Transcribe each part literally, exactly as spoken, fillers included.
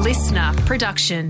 listener production.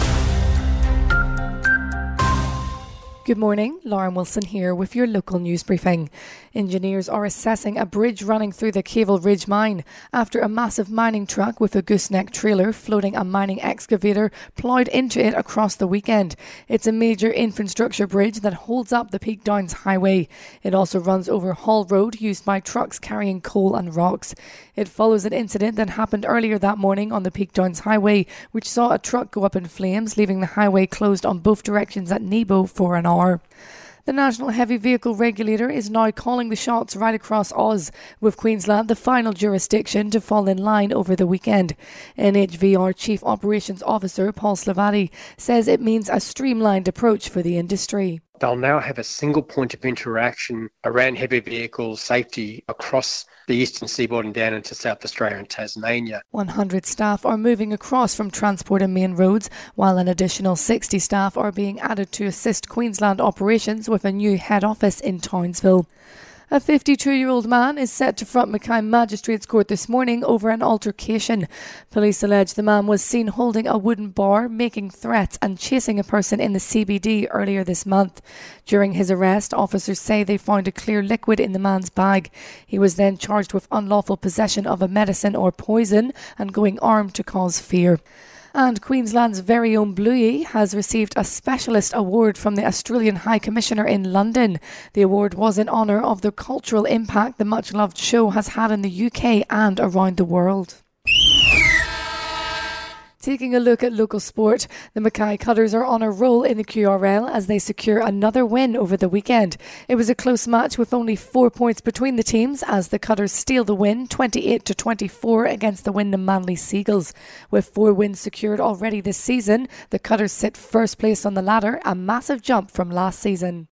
Good morning, Lauren Wilson here with your local news briefing. Engineers are assessing a bridge running through the Cable Ridge mine after a massive mining truck with a gooseneck trailer floating a mining excavator ploughed into it across the weekend. It's a major infrastructure bridge that holds up the Peak Downs Highway. It also runs over Hall Road, used by trucks carrying coal and rocks. It follows an incident that happened earlier that morning on the Peak Downs Highway, which saw a truck go up in flames, leaving the highway closed on both directions at Nebo for an hour. The National Heavy Vehicle Regulator is now calling the shots right across Oz, with Queensland the final jurisdiction to fall in line over the weekend. N H V R Chief Operations Officer Paul Slavati says it means a streamlined approach for the industry. They'll now have a single point of interaction around heavy vehicle safety across the eastern seaboard and down into South Australia and Tasmania. one hundred staff are moving across from Transport and Main Roads, while an additional sixty staff are being added to assist Queensland operations with a new head office in Townsville. A fifty-two-year-old man is set to front Mackay Magistrates Court this morning over an altercation. Police allege the man was seen holding a wooden bar, making threats and chasing a person in the C B D earlier this month. During his arrest, officers say they found a clear liquid in the man's bag. He was then charged with unlawful possession of a medicine or poison and going armed to cause fear. And Queensland's very own Bluey has received a specialist award from the Australian High Commissioner in London. The award was in honour of the cultural impact the much-loved show has had in the U K and around the world. Taking a look at local sport, the Mackay Cutters are on a roll in the Q R L as they secure another win over the weekend. It was a close match with only four points between the teams as the Cutters steal the win twenty-eight to twenty-four against the Wyndham Manly Seagulls. With four wins secured already this season, the Cutters sit first place on the ladder, a massive jump from last season.